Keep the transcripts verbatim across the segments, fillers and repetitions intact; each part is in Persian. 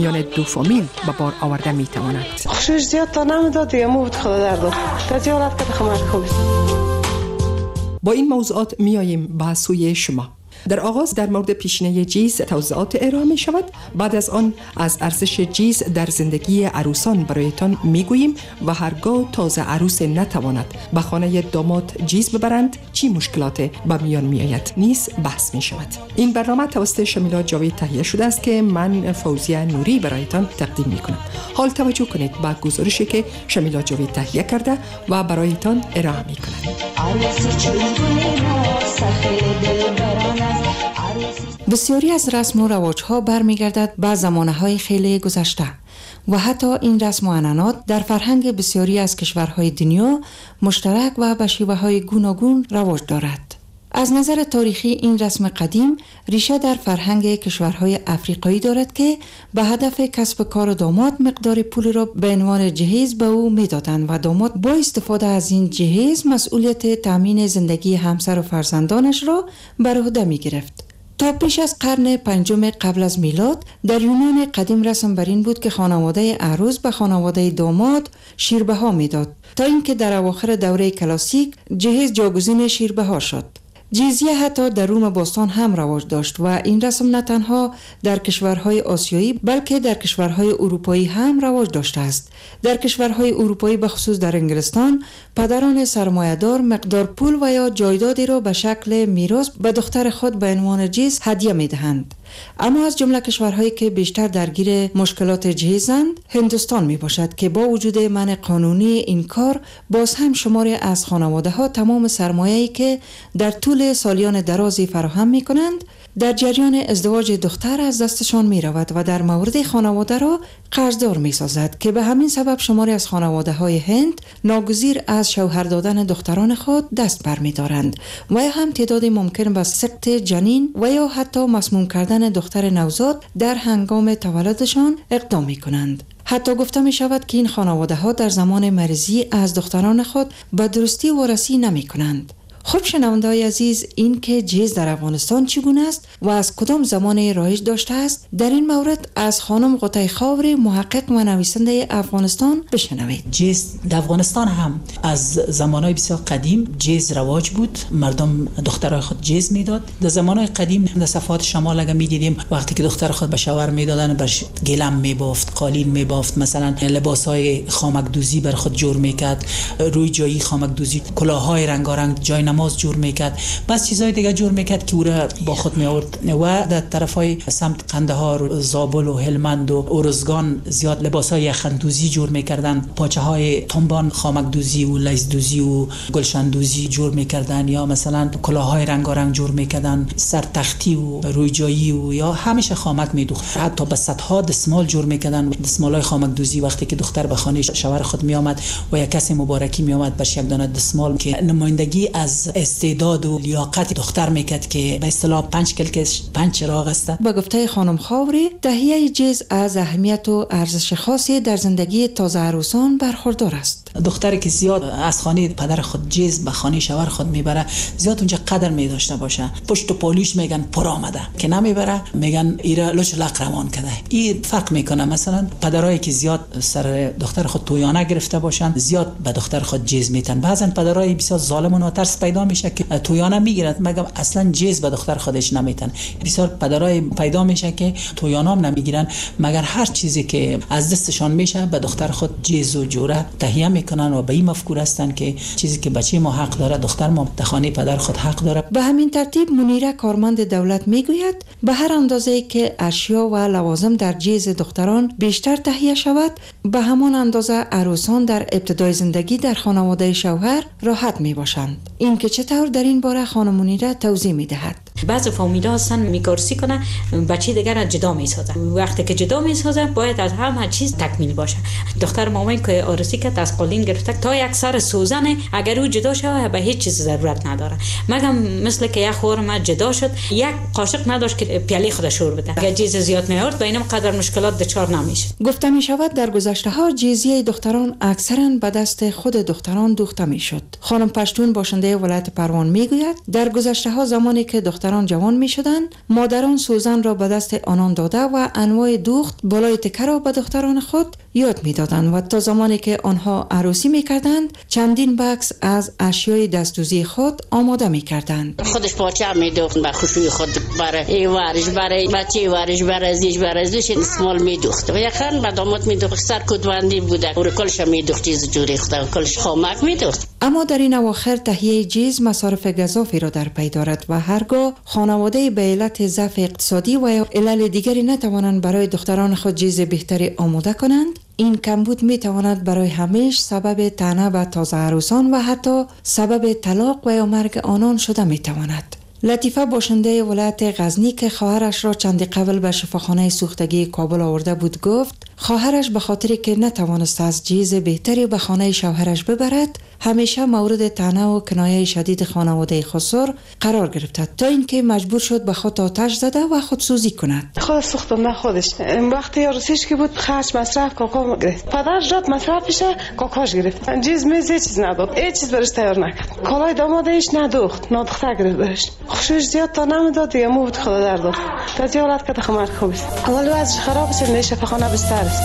میان دو فامیل به بار آورده می تواند. خوشش زیاد تا نمیداد یا مو بود خدا درد تجارت کرد خمر خوب. با این موضوعات میاییم به سوی شما. در آغاز در مورد پیشینه جیز توضیحات ارائه می شود. بعد از آن از ارزش جیز در زندگی عروسان برایتان می گوییم و هرگاه تازه عروس نتواند به خانه داماد جیز ببرند چی مشکلات به میان می آید نیز بحث می شود. این برنامه توسط شمیلا جاوید تهیه شده است که من فوزیه نوری برایتان تقدیم می کنم. حال توجه کنید به گزارشی که شمیلا جاوید تهیه کرده و برایتان ارائه می کند. بسیاری از رسم و رواج‌ها برمیگردد به زمانه‌های خیلی گذشته و حتی این رسم و عنعنات در فرهنگ بسیاری از کشورهای دنیا مشترک و به شیوه‌های گوناگون رواج دارد. از نظر تاریخی این رسم قدیم ریشه در فرهنگ کشورهای افریقایی دارد که به هدف کسب کار داماد مقدار پول را به عنوان جهیز به او میدادند و داماد با استفاده از این جهیز مسئولیت تامین زندگی همسر و فرزندانش را بر عهده می گرفت. تا پیش از قرن پنجم قبل از میلاد در یونان قدیم رسم بر این بود که خانواده عروس به خانواده داماد شیربها میداد تا اینکه در اواخر دوره کلاسیک جهیز جاگزین شیربها شد. جیزیه حتی در روم باستان هم رواج داشت و این رسم نه تنها در کشورهای آسیایی بلکه در کشورهای اروپایی هم رواج داشته است. در کشورهای اروپایی به خصوص در انگلستان پدران سرمایه‌دار مقدار پول و یا جایدادی را به شکل میراث به دختر خود به عنوان جیز هدیه می‌دهند. اما از جمله کشورهایی که بیشتر درگیر مشکلات جهیزند هندوستان می باشد که با وجود منع قانونی این کار باز هم شماری از خانواده ها تمام سرمایه‌ای که در طول سالیان درازی فراهم می کنند در جریان ازدواج دختر از دستشان می رود و در مورد خانواده را قرضدار می سازد که به همین سبب شماری از خانواده های هند ناگزیر از شوهر دادن دختران خود دست بر می دارند و یا هم تعداد ممکن به سقط جنین و یا حتی مسموم کردن دختر نوزاد در هنگام تولدشان اقدام می کنند. حتی گفته می شود که این خانواده ها در زمان مریضی از دختران خود به درستی وارسی نمی کنند. خب شنونده‌های عزیز، این که جهیز در افغانستان چگونه است و از کدام زمان رایج داشته است در این مورد از خانم قطعی خاوری محقق و نویسنده افغانستان بشنوید. جهیز در افغانستان هم از زمانهای بسیار قدیم جهیز رواج بود. مردم دخترای خود جهیز میداد. در زمانهای قدیم در صفحات شمال اگه میدیدیم وقتی که دختر خود به شوهر میدادن برش گلم میبافت، قالین میبافت، مثلا لباسهای خامک دوزی بر خود جور میکرد، روی جایی خامک دوزی، کلاههای رنگارنگ جای نماز جور میکرد، بس چیزای دیگه جور میکرد که او را با خود می آورد و در طرفای سمت قندهار، زابل و هلمند و ارزگان زیاد لباسای یخندوزی جور میکردن، پاچه های تنبان خامک دوزی و لیز دوزی و گلشن دوزی جور میکردن یا مثلا کلاهای رنگارنگ جور میکردن، سرتختی و روی جایی و یا همیشه خامک میدوخت. حتی به صدها دستمال جور میکردن، دستمالای خامک دوزی. وقتی که دختر به خانه شوهر خود می آمد و یا کسی مبارکی می آمد برش یک دانه دستمال که نمایندگی از استعداد و لیاقت دختر میکرد که به اصطلاح پنج کلکش پنج چراغ است. با گفته خانم خاوری تهیه جهیز از اهمیت و ارزش خاصی در زندگی تازه عروسان برخوردار است. دختری که زیاد از خانه پدر خود جهیز به خانه شوهر خود میبره زیاد اونجا قدر میداشته باشه. پشت و پالیش میگن پر آمده، که نمیبره میگن ایرا لچ لق روان کرده. این فرق میکنه. مثلا پدرایی که زیاد سر دختر خود تویانه گرفته باشن زیاد به دختر خود جهیز میتن. بعضن پدرای بسیار ظالم و ناترس پیدا میشه که تویانه میگیرند مگم اصلا جهیز به دختر خودش نمیتن. بسیار پدرای پیدا میشه که تویانه هم نمیگیرن مگر هر چیزی که از دستشان میشه به دختر خود جهیز و جوره تهیه میکنن و به این مفکور هستن که چیزی که بچه ما حق داره دختر ما در خانه پدر خود حق داره. به همین ترتیب منیره کارمند دولت میگوید به هر اندازه که اشیا و لوازم در جهیز دختران بیشتر تهیه شود به همان اندازه عروسان در ابتدای زندگی در خانواده شوهر راحت میباشند. این که چطور در این باره خانم منیره توضیح میدهد. بعض فامیلا هستن میکارسی کنه بچه دیگر را جدا میسازن. وقتی که جدا میسازن باید از همه چیز تکمیل باشه. دختر مامان که آرسی کرد از قالین گرفته تا یک سر سوزن اگر او جدا شوه به هیچ چیز ضرورت نداره. مگم مثل که یک خورم جدا شد یک قاشق نداشت که پیاله خودش شور بده. اگر چیز زیاد میارد با اینم قدر مشکلات دچار نمیشه. گفته می شود در گذشته ها جهیزیه دختران اکثرا به دست خود دختران دوخته میشد. خانم پشتون باشنده ولایت پروان میگوید در گذشته ها زمانی که دختر دختران جوان می شدند، مادران سوزن را به دست آنان داده و انواع دوخت بالای تکه را به دختران خود یاد می دادند و تا زمانی که آنها عروسی می کردند چندین بکس از اشیای دستوزی خود آماده می کردند. خودش پاچه می دوخت به خوشی خود، برای ای وارش، برای بچه وارش، برای زیش، برای زیش اسمال می دوخت و یخن به داماد می دوخت. سر کدوندی بوده و کلش می دوخت، چیز جوری خدا کلش خامک می دوخت. اما در این اواخر تهیه جیز مصارف گزافی را در پی دارد و هرگاه خانواده به علت ضعف اقتصادی و علل دیگری نتوانند برای دختران خود جیز بهتری آماده کنند، این کمبود می تواند برای همیشه سبب طعنه به تازه عروسان و حتی سبب طلاق و یا مرگ آنان شده می تواند. لطیفه باشنده ولایت غزنی که خواهرش را چندی قبل به شفاخانه سوختگی کابل آورده بود گفت خواهرش به خاطری که نتوانست از جیز بهتری به خانه شوهرش ببرد همیشه مورد طعنه و کنایه شدید خانواده خسر قرار گرفت تا اینکه مجبور شد به خود آتش زده و خودسوزی کند. خود سوختم نه خودش. وقتی عروسیش که بود خرج مصرف کاکا گرفت. پدر جات مصرف بشه کاکاش گرفت. جیز میز هیچ چیز نداد. هیچ چیز برش تیار نکرد. کالای دامادش ندوخت. نادختر گرفت برش. خوشش زیاد تا نمیداد دیگه مو بود خدا در داد. تا زیارت کرد خمر خوب است. اول وضعش خراب است نشه فخانه بستر است.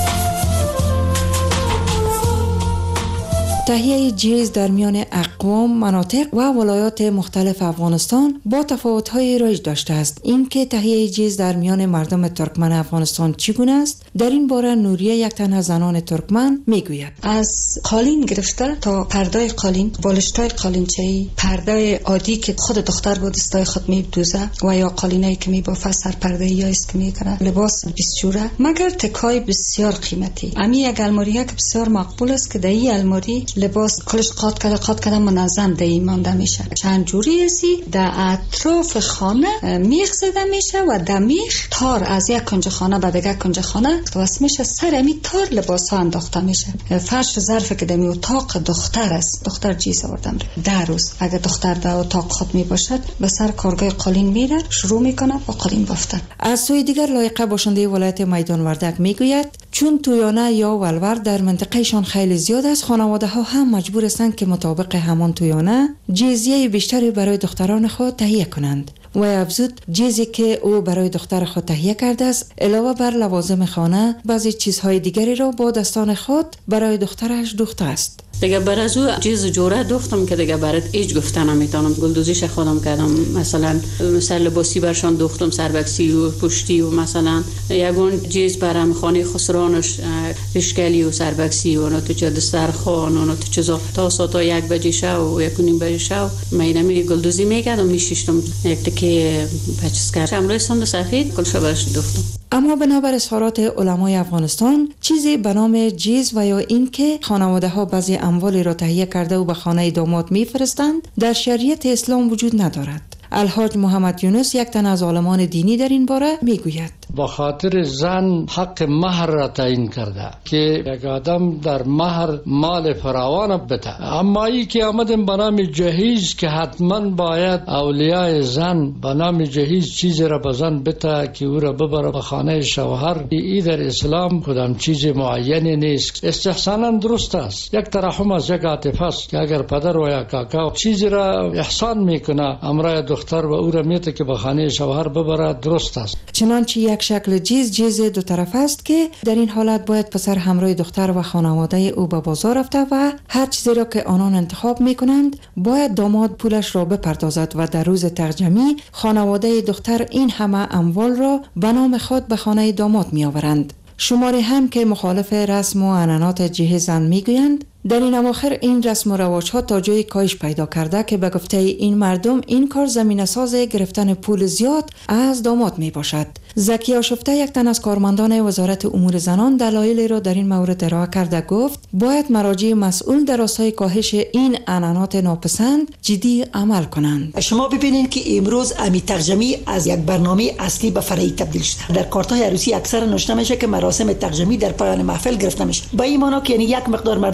تهیه جیز در میان اقوام، مناطق و ولایات مختلف افغانستان با تفاوت‌های رایج داشته است. این که تهیه جیز در میان مردم ترکمن افغانستان چگونه است؟ در این باره نوریه یک تن از زنان ترکمن میگوید. از قالین گرفته تا پرده قالین، بالشتای قالینچه‌ای، پرده عادی که خود دختر با دستای خود میدوزه و یا قالینایی که میبافه، سر پرده یا است که میکنه، لباس بیستجوره، مگر تکای بسیار قیمتی. امی یک الماریه که بسیار مقبول است که در این الماری لباس کلش قاط کرده قاط کرده منظم در این مانده میشه. چند جوری هستی در اطراف خانه میخ زده میشه و در میخ تار از یک کنج خانه به دیگر کنج خانه وصل میشه، سر امی تار لباس ها انداخته میشه. فرش ظرف که در می اتاق دختر است، دختر جیز آوردم در روز اگر دختر در اتاق خود می باشد به سر کارگاه قالین میره، شروع میکنه با قالین بافتن. از سوی دیگر لایقه باشنده ولایت میدان وردک میگوید چون تویانه یا ولور در منطقهشان خیلی زیاد است، خانواده ها هم مجبور هستند که مطابق همان تویانه جیزیه بیشتری برای دختران خود تهیه کنند. و افزود جیزی که او برای دختر خود تهیه کرده است علاوه بر لوازم خانه بعضی چیزهای دیگری را با دستان خود برای دخترش دوخته است. دیگه بر از او چیز جوره دوختم که دیگه برات هیچ گفتن نمیتونم. گلدوزیش خودم کردم، مثلا سر لباسی برشان دوختم، سربکسی و پشتی و مثلا یگون چیز برام خانه خسرانش اشکالی و سربکسی و تو چه دسترخوان و تو چیزا تا ساعت یک بجه شب و یک و نیم بجه شب میدم گلدوزی میکردم، میشیشتم یک تکه پچس کردم امروز سند سفید کلش برش دوختم. اما بنابر اظهارات علمای افغانستان چیزی به نام جیز و یا این که خانواده ها بعضی اموالی را تهیه کرده و به خانه داماد میفرستند در شریعت اسلام وجود ندارد. الحاج محمد یونس یک تن از عالمان دینی در این باره میگوید با خاطر زن حق مهر را تعیین کرده که یک آدم در مهر مال فراوان بده، اما ای که آمدیم به نام جهیز که حتما باید اولیای زن به نام جهیز چیزی را به زن بده که او را ببره به خانه شوهر، ای در اسلام کدام چیز معینی نیست. استحسانا درست است، یک ترحم از یک عاطفه است که اگر پدر و یا کاکا چیزی را احسان میکنه امرای دختر و او را میته که به خانه شوهر ببره، درست است. چنانچه یک شکل جیز جیز دو طرف است که در این حالت باید پسر همراه دختر و خانواده او به بازار رفته و هر چیزی را که آنان انتخاب میکنند باید داماد پولش را بپردازد و در روز ترجمی خانواده دختر این همه اموال را به نام خود به خانه داماد میآورند. شماری هم که مخالف رسم و عنعنات جهیز زن میگویند در این اواخر این رسم و رواج ها تا جای کاهش پیدا کرده که به گفته این مردم این کار زمینه ساز گرفتن پول زیاد از داماد می باشد. زکی آشفته یک تن از کارمندان وزارت امور زنان دلایلی را در این مورد ارائه کرده گفت باید مراجع مسئول در راستای کاهش این عنعنات ناپسند جدی عمل کنند. شما ببینید که امروز امی ترجمی از یک برنامه اصلی به فرعی تبدیل شده. در کارت‌های عروسی اکثر نوشته میشه که مراسم ترجمی در پایان محفل گرفته میشه. با این معنی که یعنی یک مقدار مردم آگاهی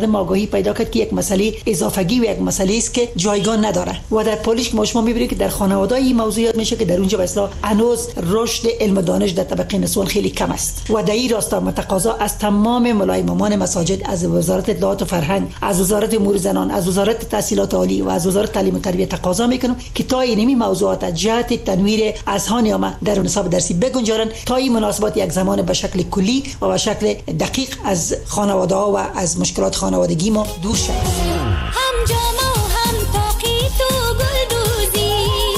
توضیحی پیدا کرد که یک مسئله اضافگی و یک مسئله است که جایگاه نداره و در پالیش که ما شما می‌بینید که در خانواده‌های این موضوعات میشه که در اونجا به اصطلاح هنوز رشد علم و دانش در طبقه نسوان خیلی کم است و در این راستا متقاضا از تمام ملای امامان مساجد، از وزارت اطلاعات و فرهنگ، از وزارت امور زنان، از وزارت تحصیلات عالی و از وزارت تعلیم و تربیت تقاضا میکنم که تا اینمی موضوعات از جهت تنویر اذهان عامه در نصاب درسی بگنجانند تا این مناسبات یک زمان به شکل کلی و به شکل دقیق از خانواده ها و از مشکلات خانوادگی ما دور شود. هم جامه و هم تاقی تو گلدوزی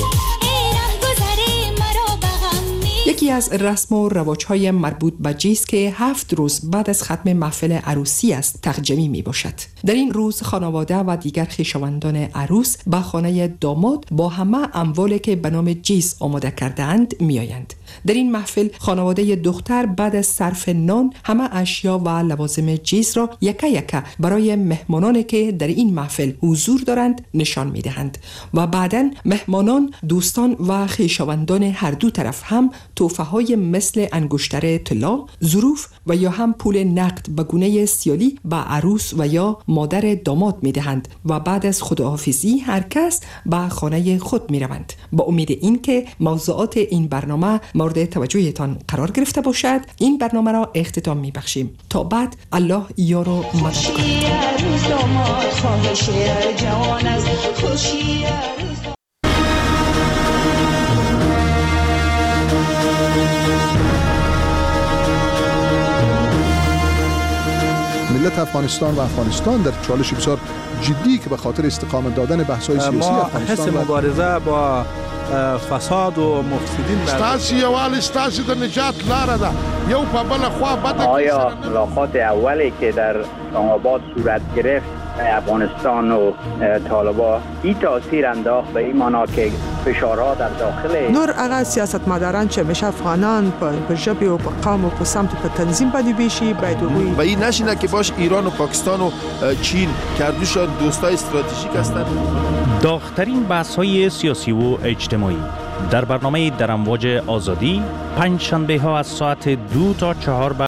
یکی از رسم و رواج‌های مربوط به جیز که هفت روز بعد از ختم محفل عروسی است تقجمی می باشد. در این روز خانواده و دیگر خویشاوندان عروس به خانه داماد با همه اموالی که به نام جیز آماده کرده‌اند می آیند. در این محفل خانواده دختر بعد از صرف نان همه اشیا و لوازم جیز را یکه یکه برای مهمانانی که در این محفل حضور دارند نشان می دهند و بعداً مهمانان، دوستان و خویشاوندان هر دو طرف هم تحفه های مثل انگشتر طلا، ظروف و یا هم پول نقد به گونه سیالی به عروس و یا مادر داماد می دهند و بعد از خداحافظی هر کس به خانه خود می روند. با امید این که موضوعات این برنامه مورد توجهتان قرار گرفته باشد این برنامه را اختتام می بخشیم. تا بعد الله یار و مدد کند. ملت افغانستان و افغانستان در چالش بسیار جدی که به خاطر استقامت دادن بحث‌های سیاسی افغانستان حس مبارزه با فساد و مفسدین ستاسي یوال ستاسي د نجات لاره ده یو په بل خوا بده. آیا ملاقات اولی که در اسلام آباد صورت گرفت افغانستان و طالبان این تاثیر انداخت به این معنا که فشارها در داخل نور هغه سیاستمداران چې مشه افغانان په ژبه او په قوم او په سمت په تنظیم باندې بیشي باید وي و این نشینه که باش ایران و پاکستان و چین کردوشان دوستای استراتژیک هستند. داغ‌ترین بحث‌های سیاسی و اجتماعی در برنامه در امواج آزادی پنج شنبه ها از ساعت دو تا چهار